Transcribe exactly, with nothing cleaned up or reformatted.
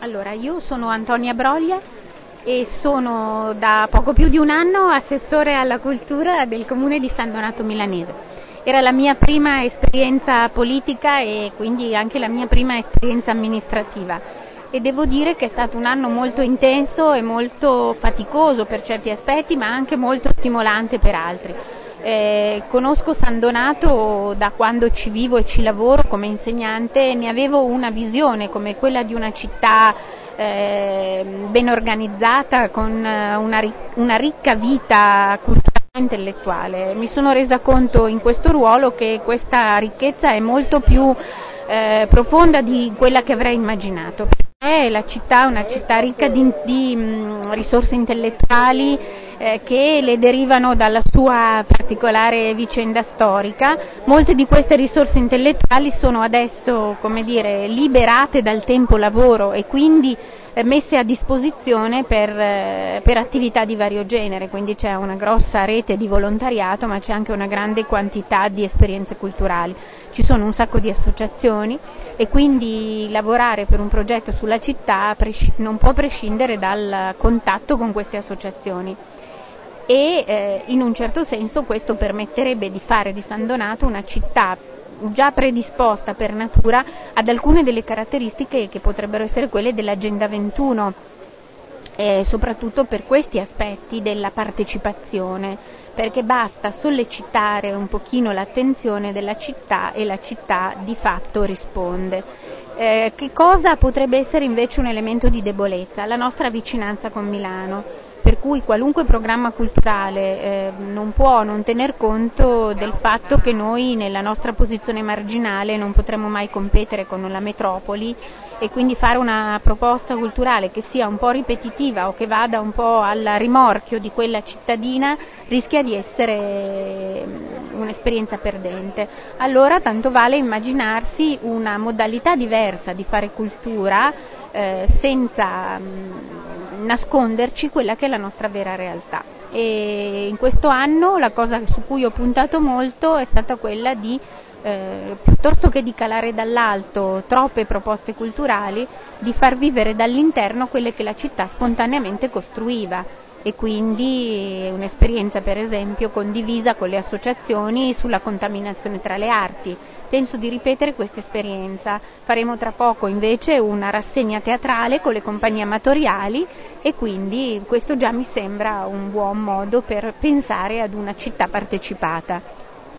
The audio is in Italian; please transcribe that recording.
Allora, io sono Antonia Broglia e sono da poco più di un anno assessore alla cultura del comune di San Donato Milanese. Era la mia prima esperienza politica e quindi anche la mia prima esperienza amministrativa e devo dire che è stato un anno molto intenso e molto faticoso per certi aspetti, ma anche molto stimolante per altri. Eh, conosco San Donato da quando ci vivo e ci lavoro come insegnante e ne avevo una visione come quella di una città eh, ben organizzata con una, una ricca vita culturale e intellettuale. Mi sono resa conto in questo ruolo che questa ricchezza è molto più eh, profonda di quella che avrei immaginato. Perché la città è una città ricca di, di mh, risorse intellettuali eh, che le derivano dalla sua particolare vicenda storica. Molte di queste risorse intellettuali sono adesso, come dire, liberate dal tempo lavoro e quindi eh, messe a disposizione per, eh, per attività di vario genere, quindi c'è una grossa rete di volontariato, ma c'è anche una grande quantità di esperienze culturali. Ci sono un sacco di associazioni e quindi lavorare per un progetto sulla città non può prescindere dal contatto con queste associazioni e eh, in un certo senso questo permetterebbe di fare di San Donato una città già predisposta per natura ad alcune delle caratteristiche che potrebbero essere quelle dell'Agenda ventuno, eh, soprattutto per questi aspetti della partecipazione, perché basta sollecitare un pochino l'attenzione della città e la città di fatto risponde. Eh, che cosa potrebbe essere invece un elemento di debolezza? La nostra vicinanza con Milano, per cui qualunque programma culturale eh, non può non tener conto del fatto che noi nella nostra posizione marginale non potremo mai competere con la metropoli e quindi fare una proposta culturale che sia un po' ripetitiva o che vada un po' al rimorchio di quella cittadina rischia di essere un'esperienza perdente. Allora tanto vale immaginarsi una modalità diversa di fare cultura eh, senza mh, nasconderci quella che è la nostra vera realtà. E in questo anno la cosa su cui ho puntato molto è stata quella di Eh, piuttosto che di calare dall'alto troppe proposte culturali, di far vivere dall'interno quelle che la città spontaneamente costruiva e quindi un'esperienza per esempio condivisa con le associazioni sulla contaminazione tra le arti. Penso di ripetere questa esperienza. Faremo tra poco invece una rassegna teatrale con le compagnie amatoriali e quindi questo già mi sembra un buon modo per pensare ad una città partecipata.